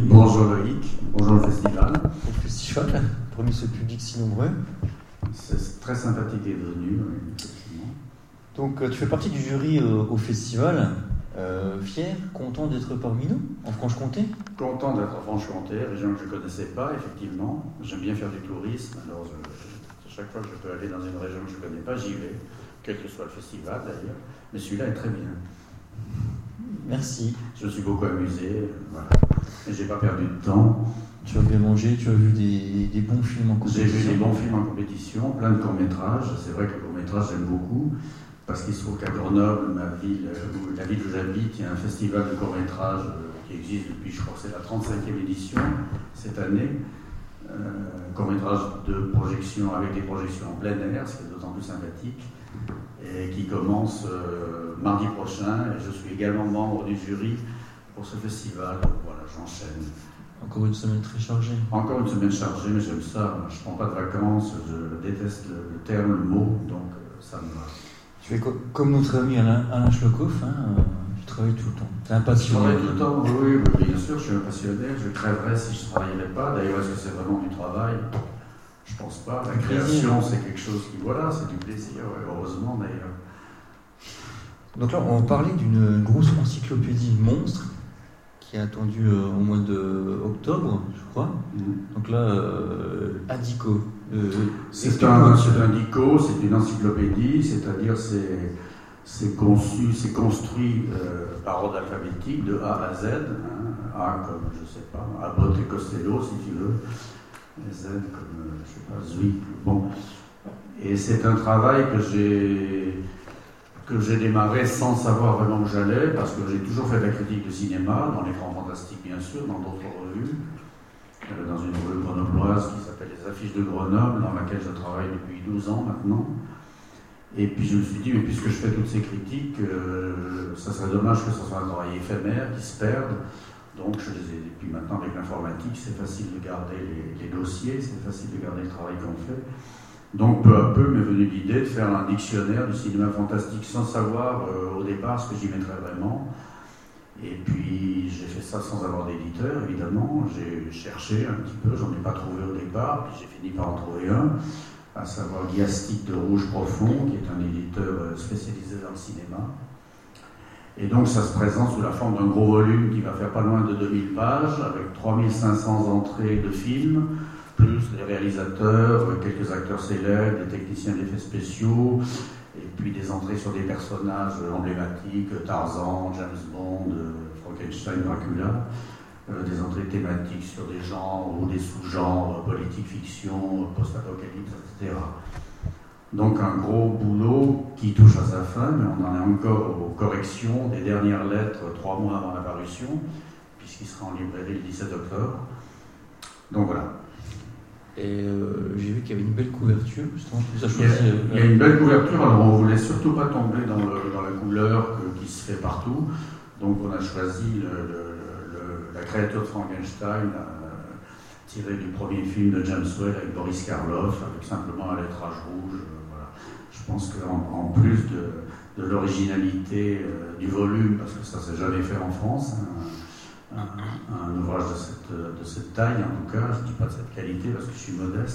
aujourd'hui. Bonjour Loïc, bonjour le festival. Au festival, parmi ce public si nombreux. C'est très sympathique d'être venu, effectivement. Donc tu fais partie du jury au festival. Fier, content d'être parmi nous, en Franche-Comté? Content d'être en Franche-Comté, région que je ne connaissais pas, effectivement. J'aime bien faire du tourisme, alors chaque fois que je peux aller dans une région que je ne connais pas, j'y vais, quel que soit le festival d'ailleurs. Mais celui-là est très bien. Merci. Je me suis beaucoup amusé, voilà. Et j'ai pas perdu de temps. Tu as bien mangé, tu as vu des bons films en compétition? J'ai vu des bons films en compétition, plein de courts-métrages. C'est vrai que les courts-métrages, j'aime beaucoup. Parce qu'il se trouve qu'à Grenoble, la ville où j'habite, il y a un festival de courts-métrages qui existe depuis, je crois que c'est la 35e édition cette année. Courts-métrages de projection avec des projections en plein air, ce qui est d'autant plus sympathique, et qui commence mardi prochain. Et je suis également membre du jury pour ce festival. Donc voilà, j'enchaîne. Encore une semaine très chargée. Encore une semaine chargée, mais j'aime ça. Je ne prends pas de vacances, je déteste le terme, le mot, donc ça me va. Tu es comme notre ami Alain Schlockhoff, tu travailles tout le temps. Tu es un passionné. Je travaille tout le temps, oui, bien sûr, je suis un passionné. Je crèverais si je ne travaillais pas. D'ailleurs, est-ce que c'est vraiment du travail? Je ne pense pas. La création, c'est quelque chose qui, voilà, c'est du plaisir, heureusement d'ailleurs. Donc là, on va parler d'une grosse encyclopédie monstre qui est attendue au mois d'octobre, je crois. Donc là, Adico. C'est un dico, c'est une encyclopédie, c'est-à-dire c'est construit par ordre alphabétique de A à Z, A comme, je sais pas, Abbott et Costello si tu veux, et Z comme, je sais pas, Zwick, bon. Et c'est un travail que j'ai démarré sans savoir vraiment où j'allais, parce que j'ai toujours fait de la critique de cinéma, dans l'écran fantastique bien sûr, dans d'autres revues, dans une revue grenobloise qui s'appelle Les Affiches de Grenoble, dans laquelle je travaille depuis 12 ans maintenant. Et puis je me suis dit, mais puisque je fais toutes ces critiques, ça serait dommage que ce soit un travail éphémère, qui se perde. Donc je les ai, et puis maintenant avec l'informatique, c'est facile de garder les dossiers, c'est facile de garder le travail qu'on fait. Donc peu à peu m'est venue l'idée de faire un dictionnaire du cinéma fantastique sans savoir au départ ce que j'y mettrais vraiment. Et puis j'ai fait ça sans avoir d'éditeur évidemment, j'ai cherché un petit peu, j'en ai pas trouvé au départ, puis j'ai fini par en trouver un, à savoir Guiastic de Rouge Profond, qui est un éditeur spécialisé dans le cinéma. Et donc ça se présente sous la forme d'un gros volume qui va faire pas loin de 2000 pages, avec 3500 entrées de films, plus les réalisateurs, quelques acteurs célèbres, des techniciens d'effets spéciaux, et puis des entrées sur des personnages emblématiques, Tarzan, James Bond, Frankenstein, Dracula, des entrées thématiques sur des genres ou des sous-genres, politique, fiction, post-apocalypse, etc. Donc un gros boulot qui touche à sa fin, mais on en est encore aux corrections des dernières lettres 3 mois avant la parution, puisqu'il sera en librairie le 17 octobre. Donc voilà. Et j'ai vu qu'il y avait une belle couverture, justement. Il y a une belle couverture, alors on ne voulait surtout pas tomber dans la couleur qui se fait partout. Donc on a choisi la créature de Frankenstein, tirée du premier film de James Whale avec Boris Karloff, avec simplement un lettrage rouge. Voilà. Je pense qu'en plus de l'originalité du volume, parce que ça ne s'est jamais fait en France, un ouvrage de cette taille, en tout cas, je ne dis pas de cette qualité parce que je suis modeste,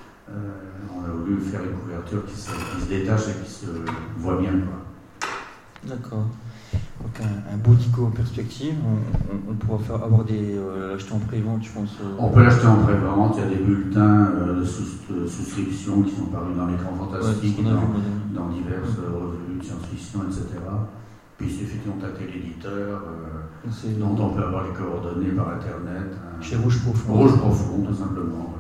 on a voulu faire une couverture qui se détache et qui se voit bien, quoi. D'accord. Donc un beau dico en perspective, on pourra avoir l'acheter en pré-vente, je pense. On peut l'acheter en pré-vente, il y a des bulletins de souscription qui sont parus dans l'écran fantastique, dans diverses revues de science-fiction, etc. Puis il suffit de contacter l'éditeur, dont on peut avoir les coordonnées par Internet. Chez Rouge Profond. Rouge Profond, tout simplement.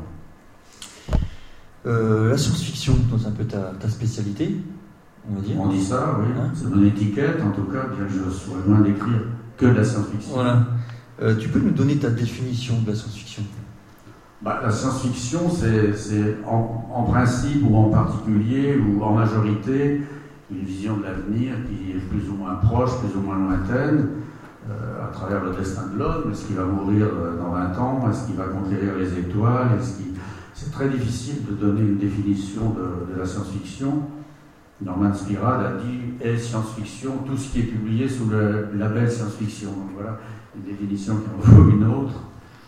La science-fiction, c'est un peu ta spécialité, on va dire. On dit ça, oui. C'est mon étiquette, en tout cas, bien que je sois loin d'écrire que de la science-fiction. Voilà. Tu peux nous donner ta définition de la science-fiction? La science-fiction, c'est en principe ou en particulier ou en majorité une vision de l'avenir qui est plus ou moins proche, plus ou moins lointaine, à travers le destin de l'homme. Est-ce qu'il va mourir dans 20 ans? Est-ce qu'il va conquérir les étoiles? C'est très difficile de donner une définition de la science-fiction. Norman Spirad a dit « est science-fiction tout ce qui est publié sous le label science-fiction ». Donc voilà, une définition qui en vaut une autre.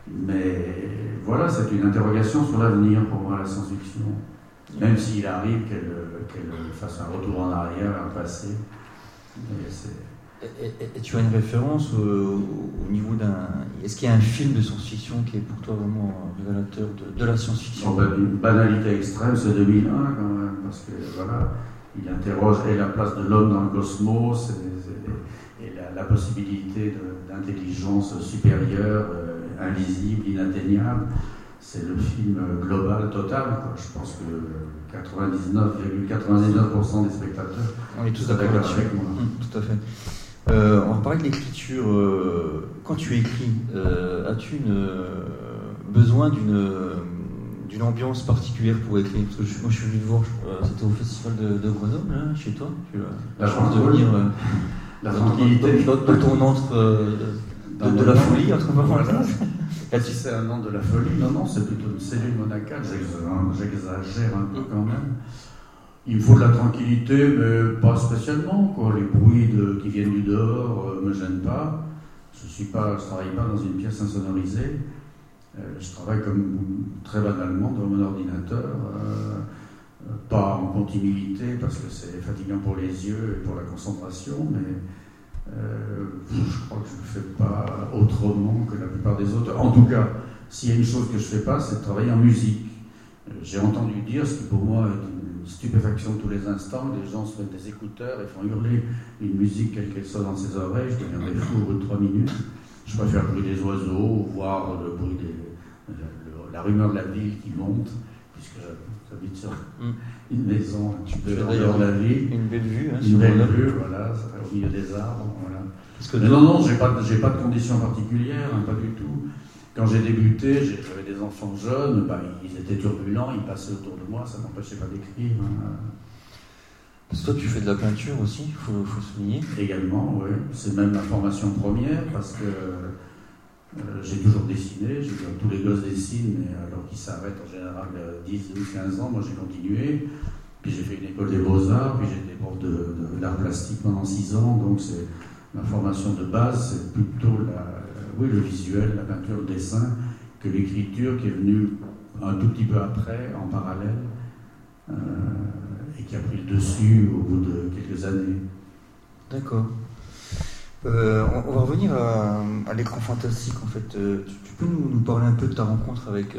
Mais voilà, c'est une interrogation sur l'avenir pour moi, la science-fiction. Même s'il arrive qu'elle fasse un retour en arrière, un passé. Et tu as une référence au niveau d'un... Est-ce qu'il y a un film de science-fiction qui est pour toi vraiment révélateur de la science-fiction? Une banalité extrême, c'est 2001 quand même, parce que voilà, il interroge la place de l'homme dans le cosmos et la possibilité d'intelligence supérieure, invisible, inatteignable. C'est le film global total, quoi. Je pense que 99,99% des spectateurs on est tous d'accord là-dessus. Tout à fait. On va parler de l'écriture. Quand tu écris, as-tu besoin d'une ambiance particulière pour écrire? Parce que moi je suis venu te voir, c'était au festival de Grenoble, hein, chez toi. Tu as la chance de venir la tranquillité. Dans ton entre de la folie, entre parenthèses. Si c'est un an de la folie, non, c'est plutôt une cellule monacale, j'exagère un peu quand même. Il me faut de la tranquillité, mais pas spécialement, quoi. Les bruits qui viennent du dehors ne me gênent pas. Je ne travaille pas dans une pièce insonorisée. Je travaille très banalement devant mon ordinateur, pas en continuité parce que c'est fatigant pour les yeux et pour la concentration, mais je crois que je ne le fais pas autrement que la plupart des autres. En tout cas, s'il y a une chose que je ne fais pas, c'est de travailler en musique. J'ai entendu dire, ce qui pour moi est une stupéfaction tous les instants, les gens se mettent des écouteurs et font hurler une musique quelle qu'elle soit dans ses oreilles. Je deviendrai fou au bout de 3 minutes. Je préfère le bruit des oiseaux, voir le bruit la rumeur de la ville qui monte, puisque j'habite sur une maison un petit peu dehors de la ville. Une belle vue, hein, une belle vue, voilà, au milieu des arbres. Voilà. Non, j'ai pas de conditions particulières, hein, pas du tout. Quand j'ai débuté, j'avais des enfants jeunes, ils étaient turbulents, ils passaient autour de moi, ça ne m'empêchait pas d'écrire. Hein. Parce que toi, tu fais de la peinture aussi, il faut souligner. Également, oui. C'est même ma formation première, parce que j'ai toujours dessiné. Tous les gosses dessinent, mais alors qu'ils s'arrêtent en général à 10, 12, 15 ans, moi j'ai continué. Puis j'ai fait une école des beaux-arts, puis j'ai été prof d'art plastique pendant 6 ans, donc c'est ma formation de base, c'est plutôt le visuel, la peinture, le dessin, que l'écriture qui est venue un tout petit peu après, en parallèle, et qui a pris le dessus au bout de quelques années. D'accord. On va revenir à l'écran fantastique, en fait. Tu peux nous parler un peu de ta rencontre avec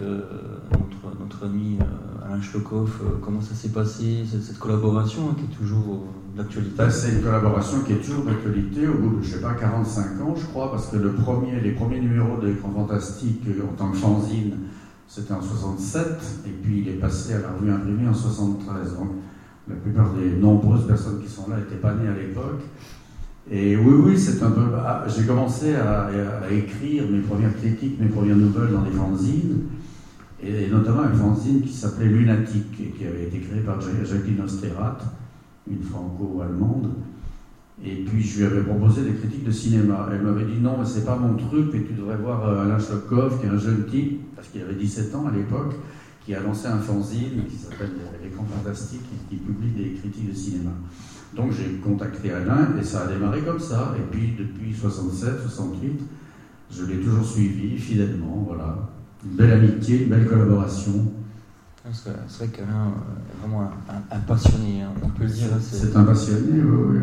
notre ami Alain Schlokhoff, comment ça s'est passé, cette collaboration qui est toujours d'actualité? C'est une collaboration qui est toujours d'actualité au bout de, 45 ans, je crois, parce que les premiers numéros de l'écran fantastique en tant que fanzine, c'était en 67, et puis il est passé à la revue imprimée en 73. Donc la plupart des nombreuses personnes qui sont là n'étaient pas nées à l'époque. Et oui, c'est un peu... j'ai commencé à écrire mes premières critiques, mes premières nouvelles dans des fanzines, et notamment un fanzine qui s'appelait Lunatique, et qui avait été créé par Jacqueline Osterrat, une franco-allemande. Et puis je lui avais proposé des critiques de cinéma. Elle m'avait dit non, mais c'est pas mon truc, et tu devrais voir Alain Schlokhoff, qui est un jeune type, parce qu'il avait 17 ans à l'époque, qui a lancé un fanzine qui s'appelle L'écran fantastique, et qui publie des critiques de cinéma. Donc j'ai contacté Alain et ça a démarré comme ça. Et puis depuis 67, 68, je l'ai toujours suivi fidèlement. Voilà. Une belle amitié, une belle collaboration. C'est vrai qu'Alain est vraiment un passionné, hein. On peut le dire. C'est un passionné, oui.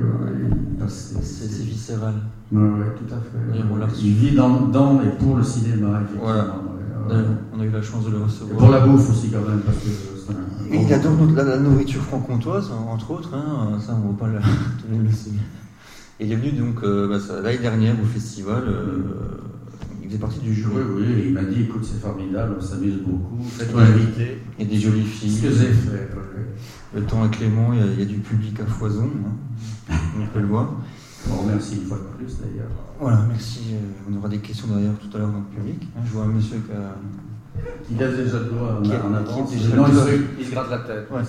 C'est viscéral. Oui, tout à fait. Il vit dans et pour le cinéma, effectivement. Voilà. On a eu la chance de le recevoir. Et pour la bouffe aussi, quand même, parce que il adore la nourriture franc-comtoise, entre autres, hein, ça on ne va pas le laisser. Et il est venu donc l'année dernière au festival, il faisait partie du jury. Oui, il m'a dit écoute, c'est formidable, on s'amuse beaucoup, faites-moi inviter. Il y a des jolies filles. Ce que j'ai fait. Le temps est clément, il y a du public à foison, hein. On peut le voir. On remercie une fois de plus d'ailleurs. Voilà, merci. On aura des questions d'ailleurs tout à l'heure dans le public. Je vois un monsieur qui a. Il a déjà le doigt en avance. Sinon, il se gratte la tête. Ouais.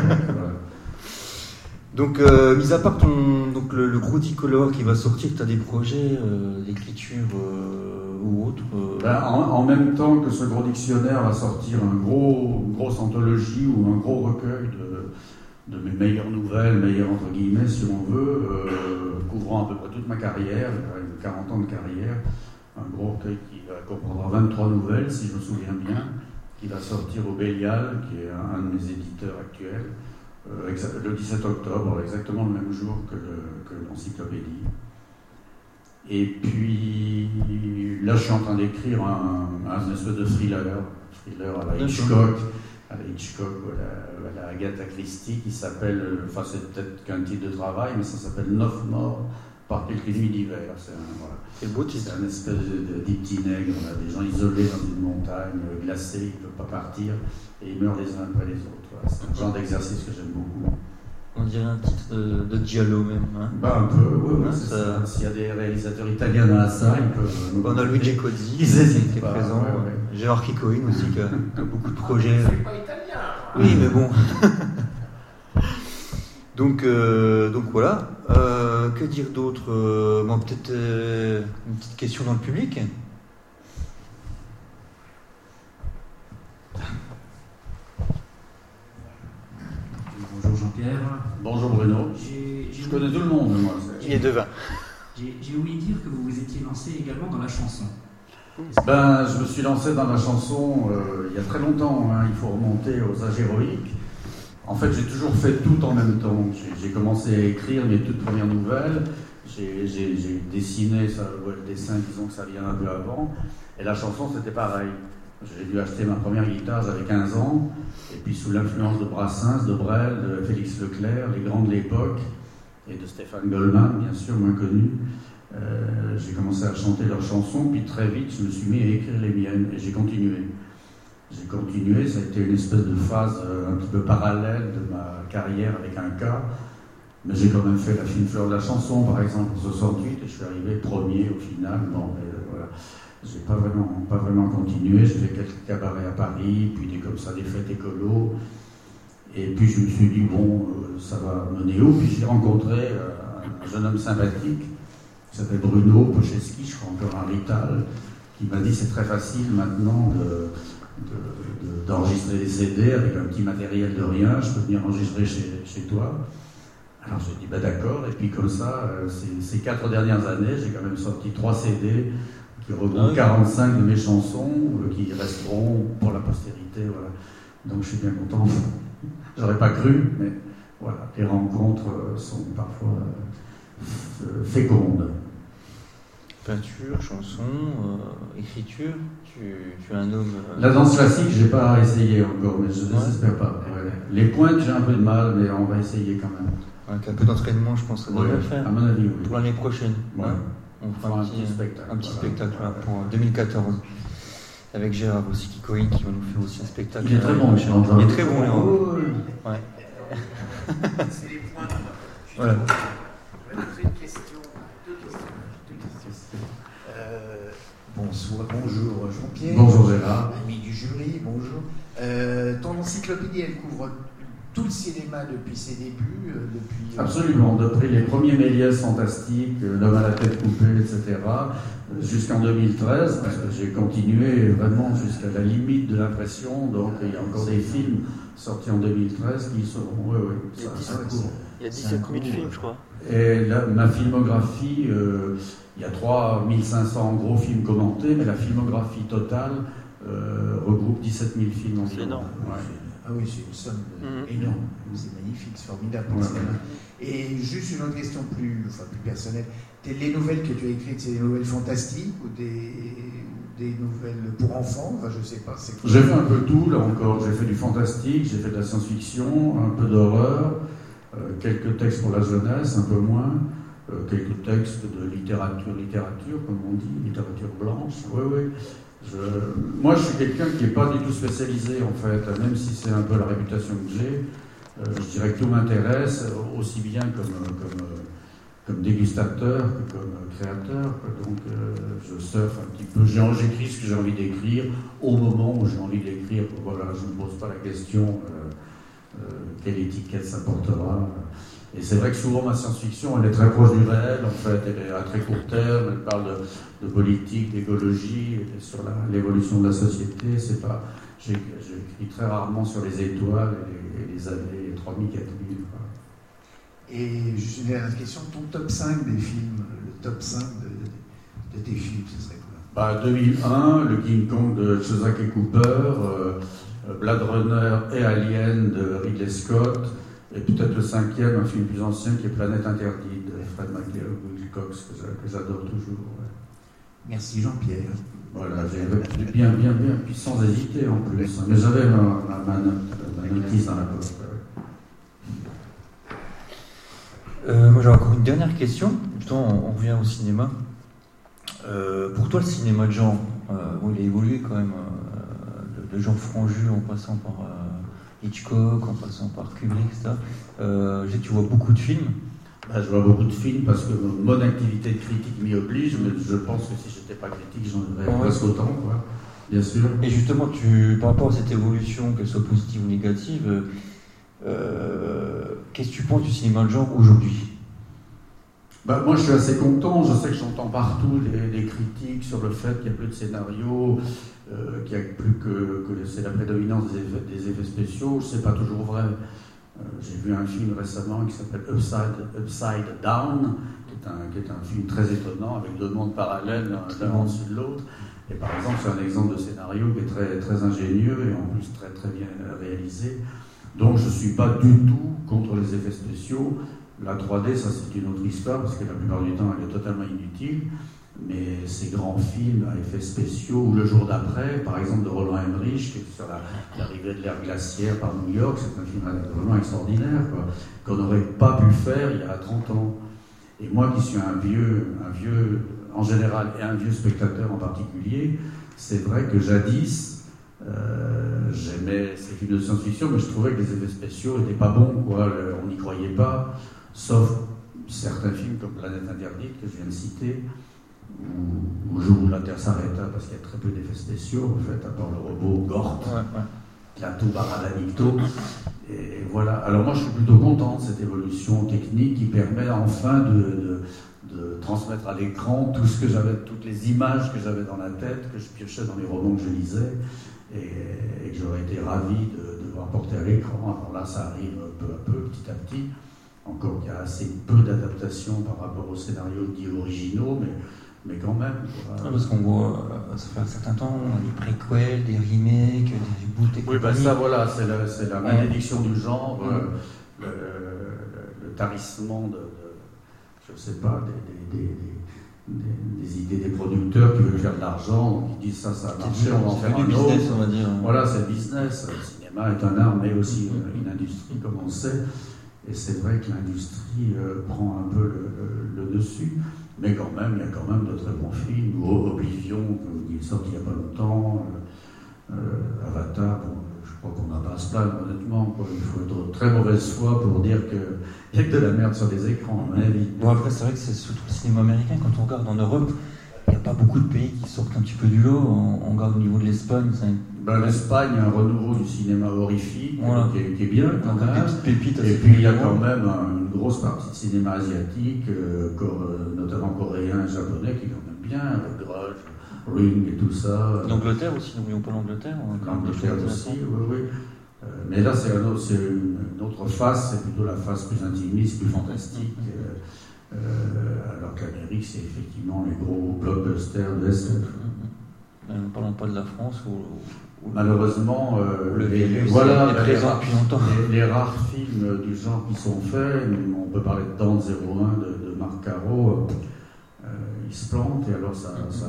Donc, mis à part le gros Dicolore qui va sortir, tu as des projets d'écriture ou autre en même temps que ce gros dictionnaire va sortir une grosse anthologie ou un gros recueil de mes meilleures nouvelles, meilleures entre guillemets si on veut, couvrant à peu près toute ma carrière, 40 ans de carrière. un gros recueil qui comprendra 23 nouvelles, si je me souviens bien, qui va sortir au Bélial, qui est un de mes éditeurs actuels, le 17 octobre, exactement le même jour que l'encyclopédie. Et puis là, je suis en train d'écrire un espèce de thriller à la Hitchcock, ou à la Agatha Christie, qui s'appelle, enfin c'est peut-être qu'un titre de travail, mais ça s'appelle 9 morts par quelques nuits d'hiver. C'est le beau titre. C'est un espèce d'itinègre, des gens isolés dans une montagne, glacés, ils ne peuvent pas partir, et ils meurent les uns après les autres. Voilà. C'est un genre d'exercice que j'aime beaucoup. On dirait un titre de Giallo même. Hein. Un peu, oui, c'est ça. S'il y a des réalisateurs italiens dans ça, ils peuvent... On a Luigi Cozzi qui est présent. Ouais. Gérard Kikoïn aussi, qui a beaucoup de projets. C'est pas italien. Oui, mais bon. donc voilà. Que dire d'autre peut-être une petite question dans le public. Bonjour Jean-Pierre. Bonjour Bruno. Je connais tout le monde, moi. Il est devin. J'ai oublié de dire que vous vous étiez lancé également dans la chanson. Je me suis lancé dans la chanson il y a très longtemps, hein. Il faut remonter aux âges héroïques. En fait, j'ai toujours fait tout en même temps. J'ai commencé à écrire mes toutes premières nouvelles. J'ai dessiné, le dessin, disons que ça vient un peu avant. Et la chanson, c'était pareil. J'ai dû acheter ma première guitare, j'avais 15 ans. Et puis, sous l'influence de Brassens, de Brel, de Félix Leclerc, les grands de l'époque, et de Stéphane Goldman, bien sûr, moins connu, j'ai commencé à chanter leurs chansons. Puis très vite, je me suis mis à écrire les miennes. Et j'ai continué. Ça a été une espèce de phase un petit peu parallèle de ma carrière avec un K. Mais j'ai quand même fait la fine fleur de la chanson, par exemple, en 68, et je suis arrivé premier au final. Voilà. J'ai pas vraiment continué. J'ai fait quelques cabarets à Paris, puis des fêtes écolo. Et puis je me suis dit, ça va mener où? Puis j'ai rencontré un jeune homme sympathique, qui s'appelle Bruno Pocheski, je crois encore un Rital, qui m'a dit, c'est très facile maintenant d'enregistrer des CD avec un petit matériel de rien, je peux venir enregistrer chez toi. Alors j'ai dit, d'accord, et puis comme ça, ces 4 dernières années, j'ai quand même sorti 3 CD qui regroupent 45 de mes chansons, qui resteront pour la postérité, voilà. Donc je suis bien content. J'aurais pas cru, mais voilà, les rencontres sont parfois fécondes. Peinture, chanson, écriture, tu es un homme... La danse classique, j'ai pas essayé encore, mais je ne désespère pas. Ouais. Les pointes, j'ai un peu de mal, mais on va essayer quand même. Avec un peu d'entraînement, je pense que ça devrait le faire. À mon avis, oui. Pour l'année prochaine. Ouais. On fera un petit spectacle pour 2014. Avec Gérard aussi, Kikoïn, qui va nous faire aussi un spectacle. Il est très bon, Il est très bon, Léon. Ouais. C'est les points. Voilà. Je vais poser une question. Deux questions. Bonjour Jean-Pierre. Bonjour Gérard. Ami du jury, bonjour. Ton encyclopédie, elle couvre tout le cinéma depuis ses débuts Absolument, depuis les premiers Méliès fantastiques, L'homme à la tête coupée, etc., jusqu'en 2013, parce que j'ai continué vraiment jusqu'à la limite de l'impression, donc il y a encore des films sortis en 2013 qui seront... Il y a 17 000 films, je crois. Et là, ma filmographie, il y a 3500 gros films commentés, mais la filmographie totale regroupe 17 000 films environ. C'est énorme. Ouais. Ah oui, c'est une somme énorme. C'est magnifique, c'est formidable pour le cinéma. Et juste une autre question plus personnelle. Les nouvelles que tu as écrites, c'est des nouvelles fantastiques ou des nouvelles pour enfants? Enfin, je ne sais pas. J'ai fait un peu tout, là encore. J'ai fait du fantastique, j'ai fait de la science-fiction, un peu d'horreur, quelques textes pour la jeunesse, un peu moins, quelques textes de littérature, comme on dit, littérature blanche. Oui. Moi, je suis quelqu'un qui n'est pas du tout spécialisé, en fait, même si c'est un peu la réputation que j'ai. Je dirais que tout m'intéresse, aussi bien comme dégustateur que comme créateur. Donc, je surfe un petit peu. J'écris ce que j'ai envie d'écrire au moment où j'ai envie d'écrire. Voilà, je ne me pose pas la question quelle étiquette ça portera. Et c'est vrai que souvent ma science-fiction, elle est très proche du réel, en fait, elle est à très court terme, elle parle de politique, d'écologie, sur l'évolution de la société. J'écris très rarement sur les étoiles et les années 3000, 4000. Et juste une dernière question, ton top 5 des films, le top 5 de tes films, ce serait quoi? 2001, le King Kong de Chazak et Cooper, Blade Runner et Alien de Ridley Scott, et peut-être le 5e, un film plus ancien qui est Planète Interdite de Fred Wilcox, que j'adore toujours. Ouais. Merci Jean-Pierre. Voilà, j'ai bien, puis sans hésiter en plus. Mais j'avais ma notice dans la poche. Moi j'ai encore une dernière question. Justement, on revient au cinéma. Pour toi, le cinéma de genre, il a évolué quand même de Jean Franju en passant par Hitchcock, en passant par Kubrick, etc. Tu vois beaucoup de films. Je vois beaucoup de films parce que mon activité de critique m'y oblige, mais je pense que si je n'étais pas critique, j'en aurais presque autant, quoi. Bien sûr. Et justement, par rapport à cette évolution, qu'elle soit positive ou négative, qu'est-ce que tu penses du cinéma de genre aujourd'hui ? Moi, je suis assez content. Je sais que j'entends partout des critiques sur le fait qu'il n'y a plus de scénario, qu'il n'y a plus que c'est la prédominance des effets spéciaux. C'est pas toujours vrai. J'ai vu un film récemment qui s'appelle Upside Down, qui est un film très étonnant avec deux mondes parallèles l'un au-dessus de l'autre. Et par exemple, c'est un exemple de scénario qui est très, très ingénieux et en plus très, très bien réalisé. Donc je ne suis pas du tout contre les effets spéciaux. La 3D, ça c'est une autre histoire, parce que la plupart du temps elle est totalement inutile. Mais ces grands films à effets spéciaux, ou Le jour d'après, par exemple de Roland Emmerich, qui est sur l'arrivée de l'ère glaciaire par New York, c'est un film vraiment extraordinaire, qu'on n'aurait pas pu faire il y a 30 ans. Et moi qui suis un vieux en général, et un vieux spectateur en particulier, c'est vrai que jadis, j'aimais ces films de science-fiction, mais je trouvais que les effets spéciaux n'étaient pas bons, on n'y croyait pas, sauf certains films comme Planète Interdite, que je viens de citer, ou Le jour où la Terre s'arrêta, parce qu'il y a très peu d'effets spéciaux, en fait, à part le robot Gort, qui a tout baradamicto. Et voilà. Alors moi, je suis plutôt content de cette évolution technique qui permet enfin de transmettre à l'écran tout ce que j'avais, toutes les images que j'avais dans la tête, que je piochais dans les romans que je lisais, et que j'aurais été ravi de voir porter à l'écran. Alors là, ça arrive peu à peu, petit à petit. Encore qu'il y a assez peu d'adaptations par rapport aux scénarios dits originaux, mais quand même. Parce qu'on voit, ça fait un certain temps, on a des préquels, des remakes, des reboots, et oui, ça voilà, c'est la malédiction du genre, le tarissement je sais pas, des idées des producteurs qui veulent faire de l'argent, donc ils disent ça a marché, on va en faire un autre. Business, on va dire. Voilà, c'est le business. Le cinéma est un art, mais aussi une industrie, comme on sait. Et c'est vrai que l'industrie prend un peu le dessus. Mais quand même, il y a quand même de très bons films. Oblivion, qui est sorti il n'y a pas longtemps. Avatar, je crois qu'on n'a pas à se plaindre, honnêtement. Il faut être de très mauvaise foi pour dire qu'il n'y a que de la merde sur les écrans, à mon avis. Bon, après, c'est vrai que c'est surtout le cinéma américain. Quand on regarde en Europe, il n'y a pas beaucoup de pays qui sortent un petit peu du lot. On regarde au niveau de l'Espagne. L'Espagne, un renouveau du cinéma horrifique, qui est bien quand même. Des petites pépites. Et puis il y a quand même une grosse partie de cinéma asiatique, notamment coréen et japonais, qui est quand même bien, avec Grudge, Ring et tout ça. L'Angleterre aussi, n'oublions pas l'Angleterre. L'Angleterre aussi, oui. Mais là, c'est une autre face, c'est plutôt la face plus intimiste, plus fantastique. Alors qu'Amérique, c'est effectivement les gros blockbusters de SF. Ne parlons pas de la France où malheureusement, les rares films du genre qui sont faits, on peut parler de Dante 01 de Marc Caro, ils se plantent et alors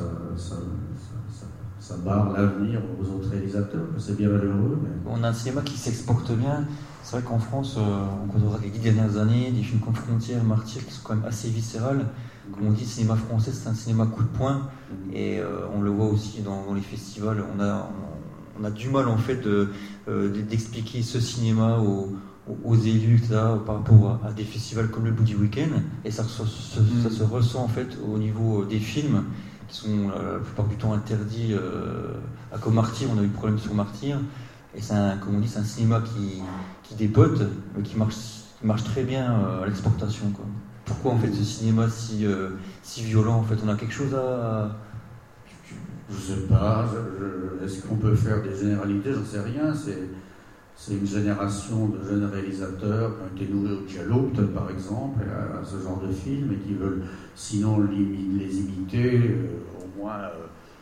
ça barre l'avenir aux autres réalisateurs, c'est bien malheureux. Mais... On a un cinéma qui s'exporte bien. C'est vrai qu'en France, on côtoie les 10 dernières années, des films comme Frontières, Martyrs, qui sont quand même assez viscérales. Comme on dit, le cinéma français, c'est un cinéma coup de poing. Et on le voit aussi dans les festivals. On a du mal, en fait, d'expliquer ce cinéma aux élus, etc., par rapport à des festivals comme le Buddy Weekend. Et ça se ressent, en fait, au niveau des films, qui sont la plupart du temps interdits. Comme Martyrs, on a eu le problème sur Martyrs. Et comme on dit, c'est un cinéma qui dépote, mais qui marche très bien à l'exportation, quoi. Pourquoi en fait ce cinéma si violent, en fait, on a quelque chose à... Je sais pas, est-ce qu'on peut faire des généralités? J'en sais rien, c'est une génération de jeunes réalisateurs qui ont été nourris au giallo, peut-être par exemple, à ce genre de film, et qui veulent sinon les imiter, au moins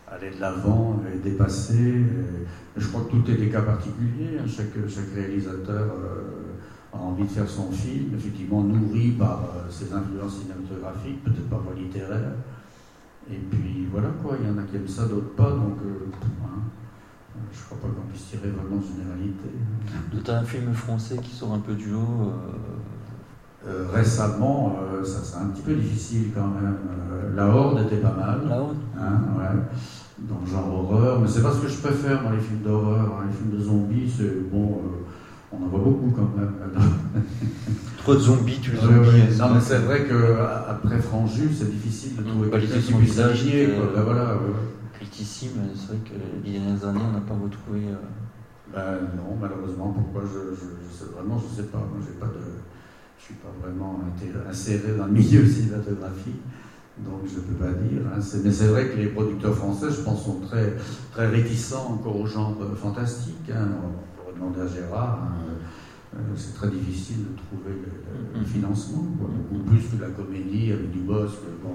aller de l'avant et dépasser. Et je crois que tout est des cas particuliers. Hein. Chaque réalisateur a envie de faire son film, effectivement nourri par ses influences cinématographiques, peut-être parfois littéraires. Et puis voilà quoi, il y en a qui aiment ça, d'autres pas, donc je crois pas qu'on puisse tirer vraiment de généralité. Tu as un film français qui sort un peu du lot récemment, ça c'est un petit peu difficile quand même. La Horde était pas mal. La Horde ouais. Dans le genre horreur, mais c'est pas ce que je préfère dans les films d'horreur. Hein. Les films de zombies, c'est bon, on en voit beaucoup quand même. Trop de zombies, tu les zombies. Ouais. Non, mais c'est vrai qu'après Franjus, c'est difficile de trouver quelqu'un qui puisse s'aligner. Voilà, cultissime, c'est vrai que les dernières années, on n'a pas retrouvé. Non, malheureusement, pourquoi je sais vraiment, je sais pas. Moi, je suis pas vraiment inséré dans le milieu cinématographique. Donc je ne peux pas dire. Hein. Mais c'est vrai que les producteurs français, je pense, sont très, très réticents encore au genre fantastique. Hein. On pourrait demander à Gérard. Hein. C'est très difficile de trouver le financement. Beaucoup plus que la comédie avec du boss.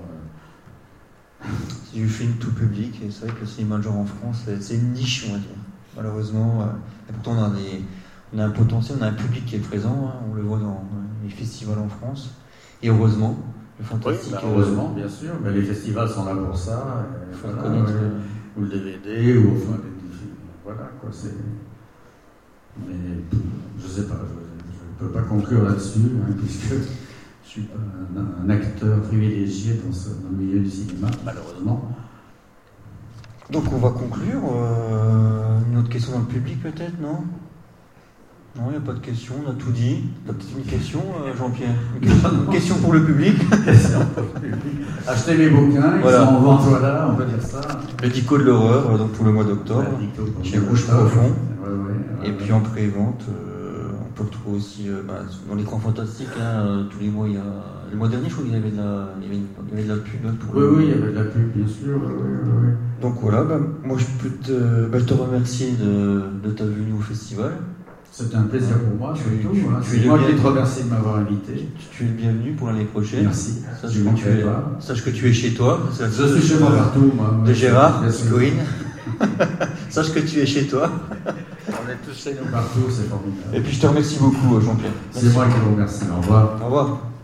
C'est du film tout public. Et c'est vrai que le cinéma de genre en France, c'est une niche, on va dire. Malheureusement. Et pourtant, on a un potentiel, on a un public qui est présent. Hein. On le voit dans les festivals en France. Et heureusement. Le fantastique. Oui, heureusement, bien sûr, mais les festivals sont là pour ça. Voilà, connaître ou le DVD, ou enfin, voilà quoi, c'est. Mais je sais pas, je ne peux pas conclure là-dessus, hein, puisque je suis pas un acteur privilégié dans le milieu du cinéma, malheureusement. Donc on va conclure. Une autre question dans le public peut-être, non ? Non, il n'y a pas de question, on a tout dit. T'as peut-être une question, Jean-Pierre ? Une question pour le public. Achetez mes bouquins, ils sont en vente, voilà, on peut dire ça. Le Dico de l'horreur, donc pour le mois d'octobre, chez Rouge Profond. Et puis en pré-vente, on peut retrouver aussi dans l'écran fantastique, hein, tous les mois, il y a... Le mois dernier, je crois qu'il y avait de la pub. Hein, oui, il y avait de la pub, bien sûr. Oui. Donc voilà, moi je peux te remercier de ta venue au festival. C'était un plaisir pour moi, surtout. C'est moi qui te remercie de m'avoir invité. Tu es le bienvenu pour l'année prochaine. Merci. Sache que tu es chez toi. Je suis chez moi partout, moi. De Gérard, Corinne. Sache que tu es chez toi. On est tous chez nous partout, c'est formidable. Et puis je te remercie beaucoup, Jean-Pierre. C'est moi qui vous remercie. Au revoir. Au revoir.